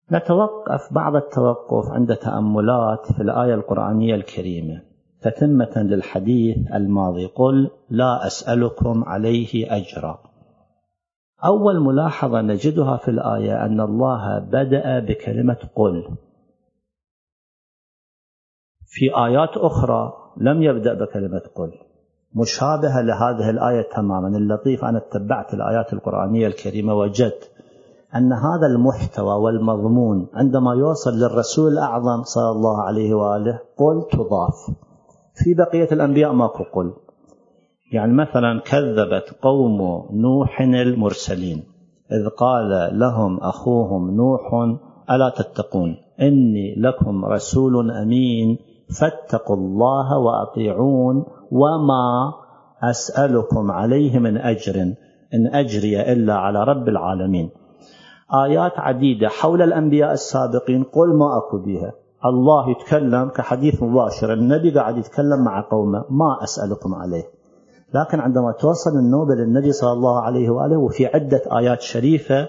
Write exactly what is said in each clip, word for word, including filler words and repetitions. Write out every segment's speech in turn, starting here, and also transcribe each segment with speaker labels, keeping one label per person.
Speaker 1: نتوقف بعض التوقف عند تأملات في الآية القرآنية الكريمة تتمة للحديث الماضي: قل لا أسألكم عليه أجرا. أول ملاحظة نجدها في الآية أن الله بدأ بكلمة قل. في آيات أخرى لم يبدأ بكلمة قل، مشابهة لهذه الآية تماما. اللطيف أنا اتبعت الآيات القرآنية الكريمة وجدت أن هذا المحتوى والمضمون عندما يوصل للرسول الأعظم صلى الله عليه وآله قل تضاف، في بقية الأنبياء ماكو قل. يعني مثلا كذبت قوم نوح المرسلين إذ قال لهم أخوهم نوح ألا تتقون إني لكم رسول أمين فاتقوا الله وأطيعون وما أسألكم عليه من أجر إن أجري إلا على رب العالمين. آيات عديدة حول الأنبياء السابقين قل ما أكو بها. الله يتكلم كحديث مباشر، النبي قاعد يتكلم مع قومه ما أسألكم عليه. لكن عندما توصل النوبة للنبي صلى الله عليه وآله وفي عدة آيات شريفة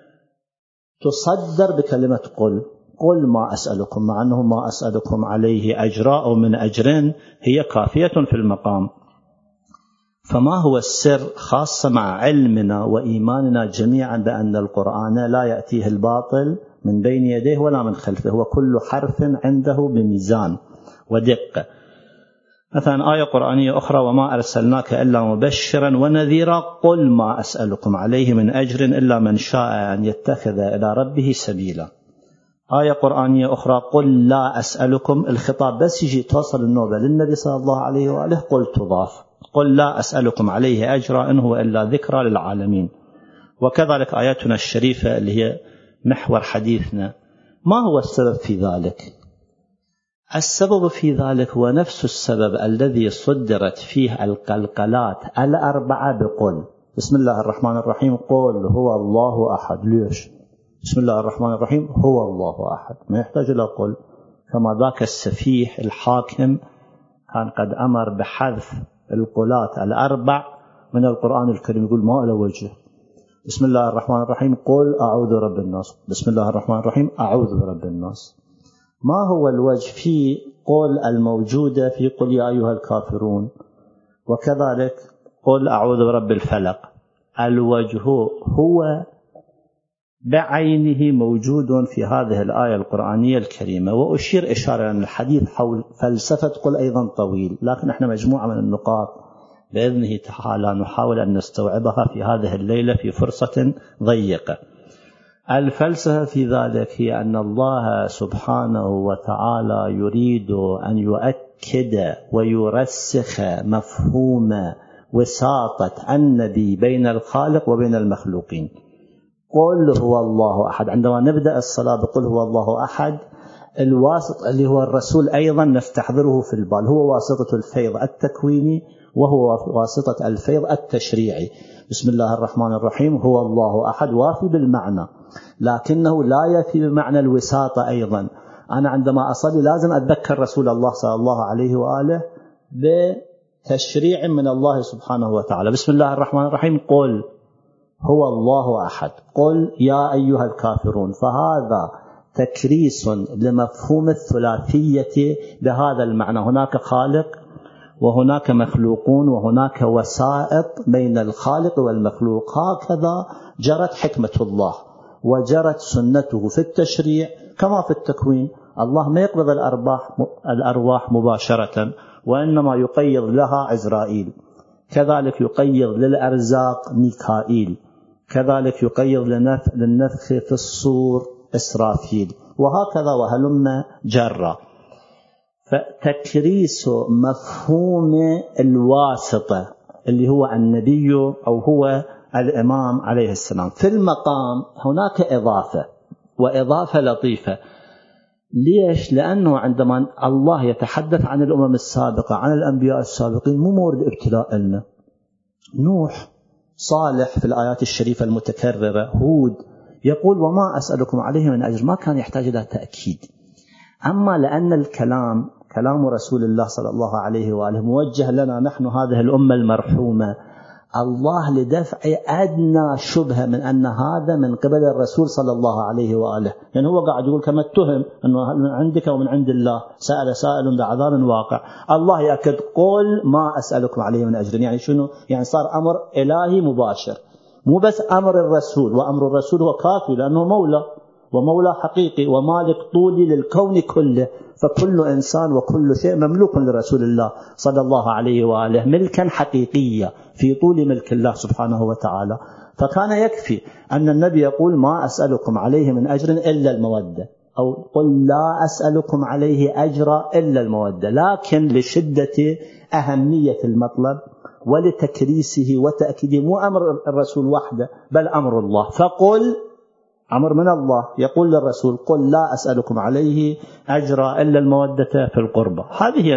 Speaker 1: تصدر بكلمة قل قل ما أسألكم، مع أنه ما أسألكم عليه أجرا أو من أجر هي كافية في المقام. فما هو السر خاصة مع علمنا وإيماننا جميعا بأن القرآن لا يأتيه الباطل من بين يديه ولا من خلفه، هو كل حرف عنده بميزان ودقة. مثلا آية قرآنية أخرى: وما أرسلناك إلا مبشرا ونذيرا قل ما أسألكم عليه من أجر إلا من شاء أن يتخذ إلى ربه سبيلا. آية قرآنية أخرى: قل لا أسألكم، الخطاب بس يجي توصل النوبة للنبي صلى الله عليه وآله قل تضاف، قل لا أسألكم عليه أجرا إن هو إلا ذكرى للعالمين. وكذلك آياتنا الشريفة اللي هي محور حديثنا. ما هو السبب في ذلك؟ السبب في ذلك هو نفس السبب الذي صدرت فيه القلقلات الأربعة بقل. بسم الله الرحمن الرحيم قل هو الله أحد. ليش؟ بسم الله الرحمن الرحيم هو الله أحد، ما يحتاج إلى قل. كما ذاك السفيح الحاكم كان قد أمر بحذف القلات الأربع من القرآن الكريم، يقول ما له وجه. بسم الله الرحمن الرحيم قل أعوذ برب الناس، بسم الله الرحمن الرحيم أعوذ برب الناس. ما هو الوجه في قل الموجودة في قل يا أيها الكافرون؟ وكذلك قل أعوذ برب الفلق. الوجه هو بعينه موجود في هذه الآية القرآنية الكريمة. وأشير إشارة أن الحديث حول فلسفة قل أيضا طويل، لكن احنا مجموعة من النقاط بإذنه تعالى نحاول أن نستوعبها في هذه الليلة في فرصة ضيقة. الفلسفة في ذلك هي أن الله سبحانه وتعالى يريد أن يؤكد ويرسخ مفهوم وساطة النبي بين الخالق وبين المخلوقين. قل هو الله أحد، عندما نبدأ الصلاة بقل هو الله أحد، الواسط اللي هو الرسول أيضا نستحضره في البال، هو واسطة الفيض التكويني وهو واسطة الفيض التشريعي. بسم الله الرحمن الرحيم هو الله أحد وافي بالمعنى، لكنه لا يفي بمعنى الوساطة. أيضا أنا عندما أصلي لازم أتذكر رسول الله صلى الله عليه وآله بتشريع من الله سبحانه وتعالى. بسم الله الرحمن الرحيم قل هو الله أحد، قل يا أيها الكافرون. فهذا تكريس لمفهوم الثلاثية بهذا المعنى، هناك خالق وهناك مخلوقون وهناك وسائط بين الخالق والمخلوق. هكذا جرت حكمة الله وجرت سنته في التشريع كما في التكوين. الله ما يقبض الأرواح الأرواح مباشرة، وإنما يقيض لها عزرائيل، كذلك يقيض للأرزاق ميكائيل، كذلك يقيض للنفخ في الصور إسرافيل، وهكذا وهلم جرا. فتكريس مفهوم الواسطة اللي هو النبي أو هو الإمام عليه السلام في المقام، هناك إضافة وإضافة لطيفة. ليش؟ لأنه عندما الله يتحدث عن الأمم السابقة عن الأنبياء السابقين مو مورد ابتلاء لنا. نوح، صالح في الآيات الشريفة المتكررة، هود يقول وما أسألكم عليه من أجر، ما كان يحتاج إلى تأكيد. أما لأن الكلام كلام رسول الله صلى الله عليه وآله موجه لنا نحن هذه الأمة المرحومة، الله لدفع أدنى شبهة من أن هذا من قبل الرسول صلى الله عليه وآله. يعني هو قاعد يقول كما اتهم أنه من عندك ومن عند الله، سأل سائل بعذاب واقع. الله يأكد قل ما أسألكم عليه من أجر. يعني شنو؟ يعني صار أمر إلهي مباشر، مو بس أمر الرسول، وأمر الرسول هو كافي لأنه مولى ومولى حقيقي ومالك طولي للكون كله، فكل إنسان وكل شيء مملوك لرسول الله صلى الله عليه وآله ملكا حقيقيا في طول ملك الله سبحانه وتعالى. فكان يكفي أن النبي يقول ما أسألكم عليه من أجر إلا المودة، أو قل لا أسألكم عليه أجرا إلا المودة. لكن لشدة أهمية المطلب ولتكريسه وتأكيده، مو أمر الرسول وحده بل أمر الله. فقل أمر من الله يقول للرسول قل لا أسألكم عليه أجرا إلا المودة في القربى. هذه